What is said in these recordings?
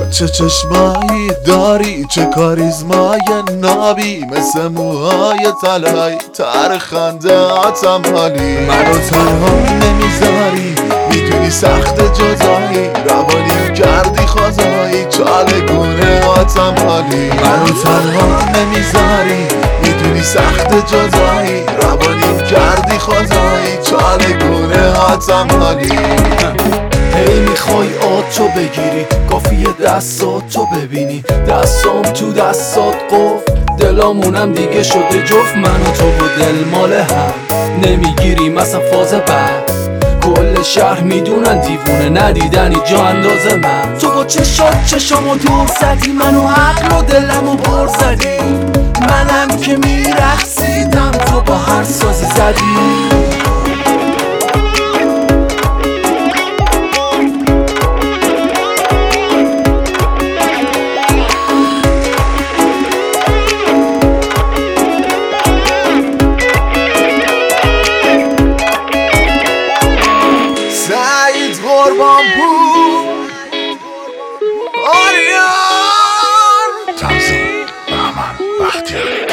چه چشمایی داری، چه کاریزمای نابی، مثل موهای طلایی تر خنده هاتم حالی. منو تنها نمیذاری، میدونی سخت جدایی، روانی کردی خدایی، چالگونه هاتم حالی. منو تنها نمیذاری، میدونی سخت جدایی، روانی کردی خدایی، چالگونه هاتم حالی. هی میخوای آتو بگیری، کافیه دستاتو ببینی، دستام تو دستات قفل، دلامونم دیگه شده جفت. من و تو و دل مال هم نمیگیریم اصلا فاز بعد، کل شهر میدونن دیوونه ندیدنی جا انداز من. تو با چشامو دور زدی، منو عقل و دلمو بر زدی، منم که میرقصیدم تو با هر سازی زدی. قربان بود آریان تنظیم بهمن بختیاری.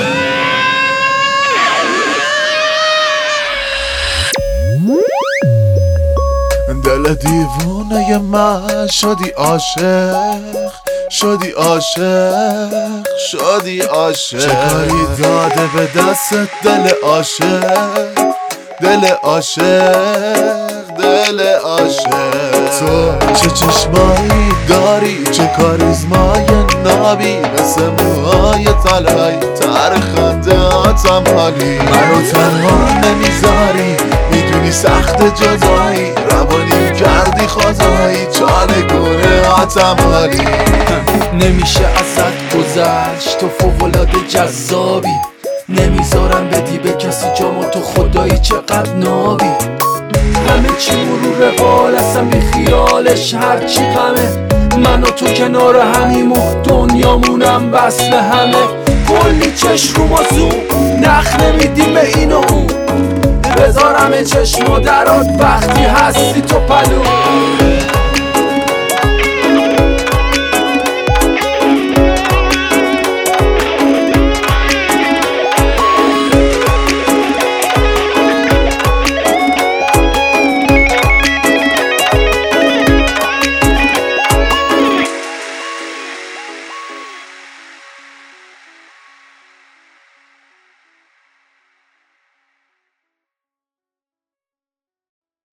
دل دیوونه من شدی عاشق، شدی عاشق، شدی عاشق. چه کاری داده به دستت دل عاشق، دل عاشق، دل عاشق. تو چه چشمایی داری، چه کاریزمای نابی، مثل موهای طلایی تر خنده هاتم حالی. منو تنها نمیذاری، میدونی سخت جدایی، روانی کردی خدایی، چالگونه هاتم حالی. نمیشه ازت گذشت، تو فوق‌العاده جذابی، نمیذارم بدی به کسی جامو، تو خدایی چقدر نابی. همه چی مرور قال، اصلا بی خیالش هرچی غمه، من و تو کنار همیم و دنیامونم وصل همه. کلی چشم رو ما زوم، نخ نمیدیم به این و اون، بذار همه چشم و درات وقتی هستی تو پلو.